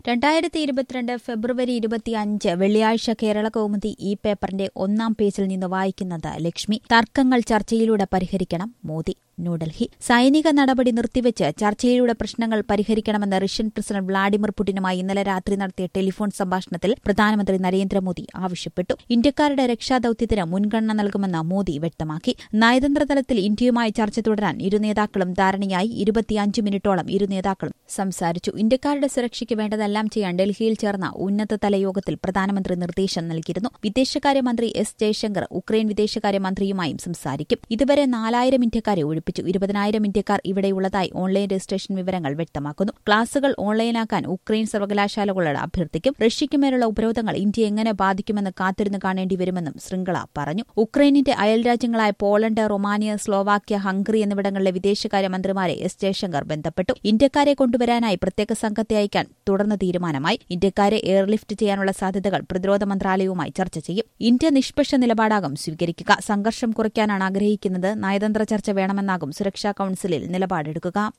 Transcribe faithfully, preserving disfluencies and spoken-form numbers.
രണ്ടായിരത്തി ഇരുപത്തിരണ്ട് ഫെബ്രുവരി ഇരുപത്തിയഞ്ച് വെള്ളിയാഴ്ച കേരള കൗമുദി ഈ പേപ്പറിന്റെ ഒന്നാം പേജിൽ നിന്ന് വായിക്കുന്നത് ലക്ഷ്മി. തർക്കങ്ങൾ ചർച്ചയിലൂടെ പരിഹരിക്കണം മോദി. ന്യൂഡൽഹി. സൈനിക നടപടി നിർത്തിവെച്ച് ചർച്ചയിലൂടെ പ്രശ്നങ്ങൾ പരിഹരിക്കണമെന്ന് റഷ്യൻ പ്രസിഡന്റ് വ്ളാഡിമിർ പുടിനുമായി ഇന്നലെ രാത്രി നടത്തിയ ടെലിഫോൺ സംഭാഷണത്തിൽ പ്രധാനമന്ത്രി നരേന്ദ്രമോദി ആവശ്യപ്പെട്ടു. ഇന്ത്യക്കാരുടെ രക്ഷാദൌത്യത്തിന് മുൻഗണന നൽകുമെന്ന് മോദി വ്യക്തമാക്കി. നയതന്ത്ര തലത്തിൽ ഇന്ത്യയുമായി ചർച്ച തുടരാൻ ഇരു നേതാക്കളും ധാരണയായി. ഇരുപത്തിയഞ്ച് മിനിറ്റോളം ഇരു നേതാക്കളും സംസാരിച്ചു. ഇന്ത്യക്കാരുടെ സുരക്ഷയ്ക്ക് വേണ്ടതെല്ലാം ചെയ്യാൻ ഡൽഹിയിൽ ചേർന്ന ഉന്നതതല യോഗത്തിൽ പ്രധാനമന്ത്രി നിർദ്ദേശം നൽകിയിരുന്നു. വിദേശകാര്യമന്ത്രി എസ് ജയശങ്കർ ഉക്രൈൻ വിദേശകാര്യമന്ത്രിയുമായും സംസാരിക്കും. ഇതുവരെ നാലായിരം ഇന്ത്യക്കാരെ ഒഴിപ്പിച്ചു. ഇരുപതിനായിരം ഇന്ത്യക്കാർ ഇവിടെയുള്ളതായി ഓൺലൈൻ രജിസ്ട്രേഷൻ വിവരങ്ങൾ വ്യക്തമാക്കുന്നു. ക്ലാസുകൾ ഓൺലൈനാക്കാൻ ഉക്രൈൻ സർവകലാശാലകളോട് അഭ്യർത്ഥിക്കും. റഷ്യയ്ക്കുമേലുള്ള ഉപരോധങ്ങൾ ഇന്ത്യ എങ്ങനെ ബാധിക്കുമെന്ന് കാത്തിരുന്ന് കാണേണ്ടി വരുമെന്നും ശൃംഖല പറഞ്ഞു. ഉക്രൈനിന്റെ അയൽരാജ്യങ്ങളായ പോളണ്ട്, റൊമാനിയ, സ്ലോവാക്യ, ഹംഗറി എന്നിവിടങ്ങളിലെ വിദേശകാര്യമന്ത്രിമാരെ എസ് ജയശങ്കർ ബന്ധപ്പെട്ടു. ഇന്ത്യക്കാരെ കൊണ്ടുവരാനായി പ്രത്യേക സംഘത്തെ അയക്കാൻ തുടർന്ന് തീരുമാനമായി. ഇന്ത്യക്കാരെ എയർലിഫ്റ്റ് ചെയ്യാനുള്ള സാധ്യതകൾ പ്രതിരോധ മന്ത്രാലയവുമായി ചർച്ച ചെയ്യും. ഇന്ത്യ നിഷ്പക്ഷ നിലപാടാകും സ്വീകരിക്കുക. സംഘർഷം കുറയ്ക്കാനാണ് ആഗ്രഹിക്കുന്നത്. നയതന്ത്ര ചർച്ച വേണമെന്നാകും സുരക്ഷാ കൌൺസിലിൽ നിലപാടെടുക്കുക.